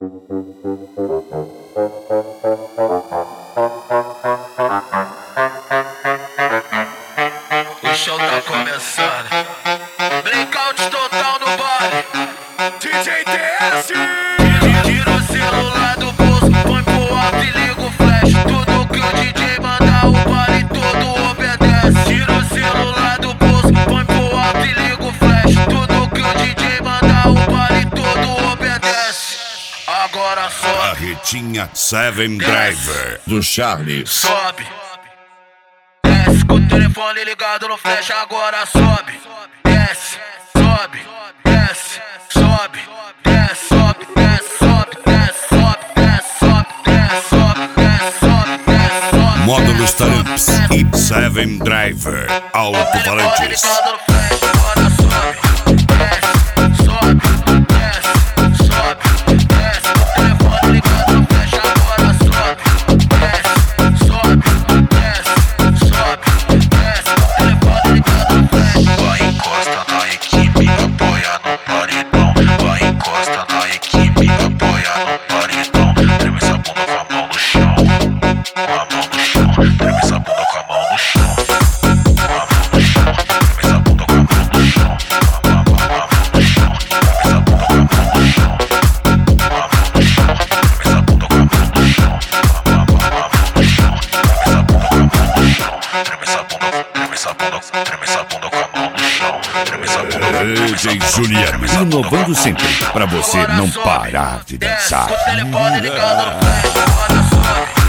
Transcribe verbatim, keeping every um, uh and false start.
O show tá começando. Blackout total no baile. D J T S. Tira o celular do bolso, põe pro alto e liga o flash. Tudo que o D J mandar, o baile todo obedece. Tira o celular do bolso, põe pro alto e liga o flash. Tudo que o D J mandar, o baile todo obedece. Agora sobe. A retinha Seven Driver do Charlie. Sobe. Desce com o telefone ligado no flash, agora sobe. Desce, sobe, desce, sobe, desce, sobe, desce, sobe, desce, sobe, desce, sobe, desce, sobe, desce, sobe, desce, sobe. Módulos Taramps e Seven Driver alto-falantes. Ligado no flash, agora sobe. Desce, sobe, desce, sobe, desce. Com o telefone ligado no flash, agora sobe. Desce, sobe, desce, sobe, desce. Com o telefone ligado no flash. Vai encosta na equipe, apoia no paredão. Vai encosta na equipe, apoia no paredão. Treme essa bunda com a mão no chão, com a mão no chão. Treme essa bunda com a mão no chão, com a mão no chão. Treme essa bunda com a mão no chão, com a mão no chão. Treme essa bunda com a mão no chão, com a mão no chão. Treme essa bunda com a mão no chão, com a mão no chão. Treme essa bunda com a mão no chão. Treme essa bunda, treme essa bunda, treme essa bunda com a mão no chão. Treme essa bunda. D J Juliano, inovando sempre pra você não parar de dançar. Com o telefone ligado no flash, agora sobe.